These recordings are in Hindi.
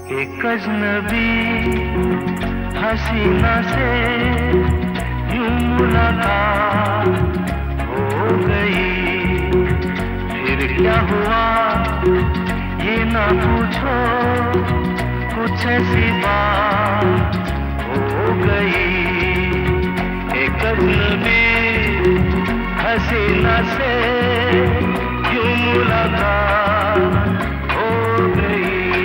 एक अजनबी हसीना से यूं मुलाकात हो गई। फिर क्या हुआ ये ना पूछो, कुछ ऐसी बात हो गई। एक अजनबी हसीना से यूं मुलाकात हो गई।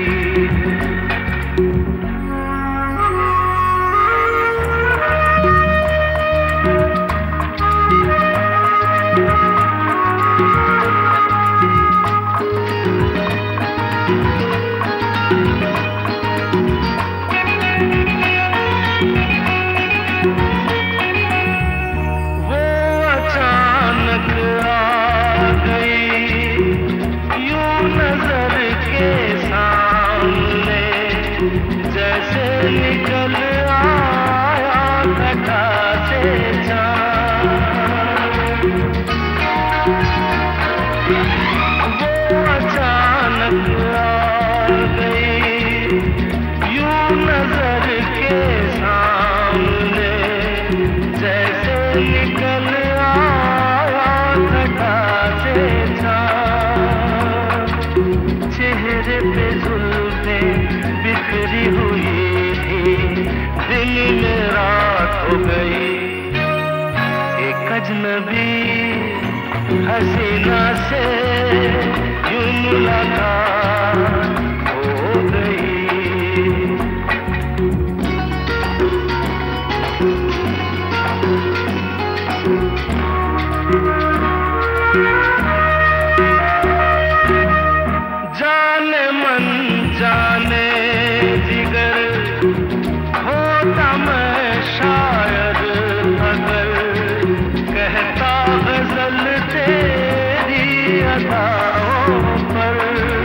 निकल आया घटा से चाँद, वो अचानक आ गई यूं नजर के सामने। जैसे निकल आया घटा से चाँद, चेहरे पे जुल्फे बिखरी हुई, दिन में रात हो गई। एक अजनबी हसीना से यूं मुलाकात हो गई। जाने मन जाने जिगर होता मैं शायद अगर कहता गजल तेरी अदाओं पर।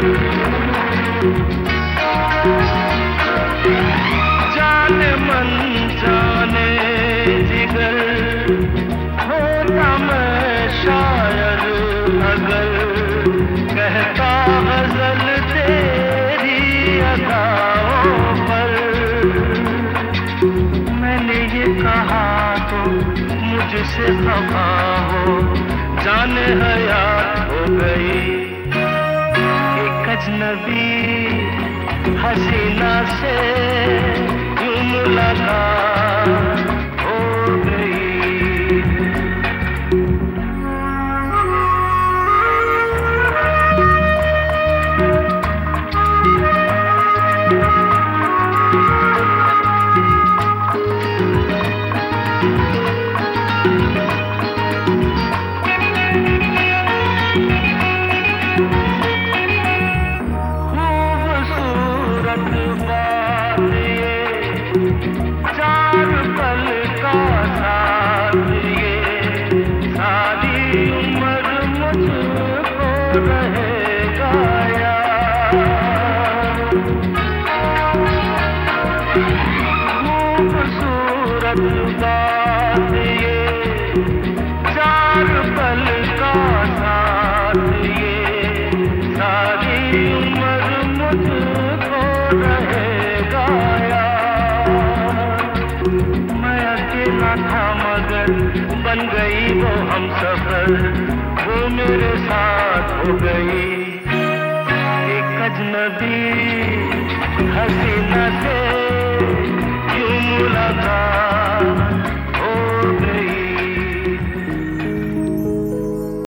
जाने मन जाने जिगर होता मैं शायद अगर कहता गजल तेरी अदाओं पर। मैंने ये कहा तो मुझसे खफा हो, जाने हयात हो गई। एक अजनबी हसीना से यूं मुलाकात हो गई। चार पल का साथ ये सारी उम्र मुझको रहेगा याद। खूबसूरत बात ये चार पल का साथ ये सारी उम्र मुझको रहेगा याद। मैं अकेला था मगर बन गई वो हमसफर, वो मेरे साथ हो गई। एक अजनबी हसीना से यूं मुलाकात